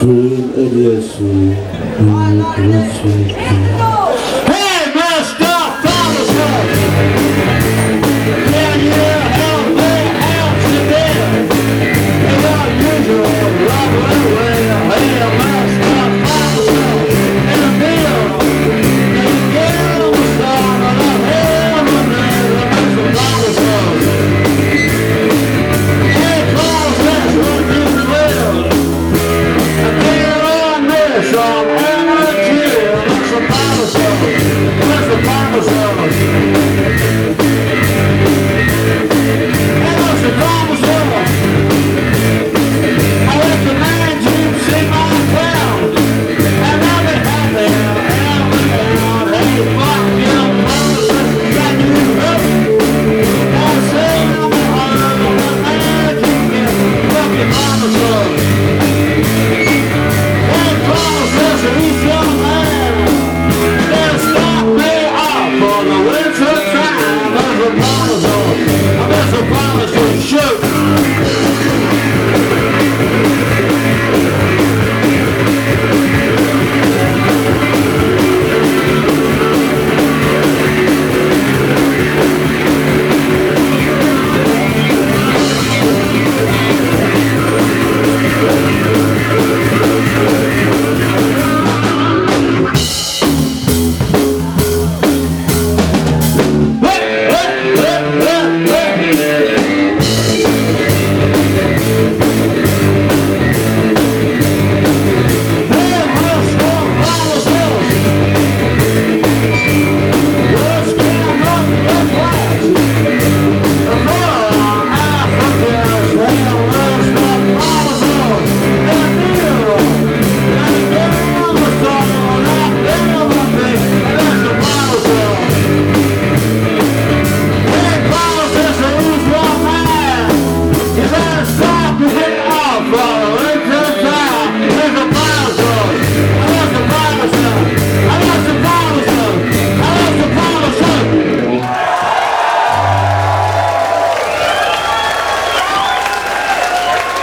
Brin Elias'ı Hey, Master Thomas! Can you help me out today? As usual, right away. Hey, Master Thomas! In the middle, can you get on the song of the hell of the Master Thomas? Hey, Thomas, that's what you will. From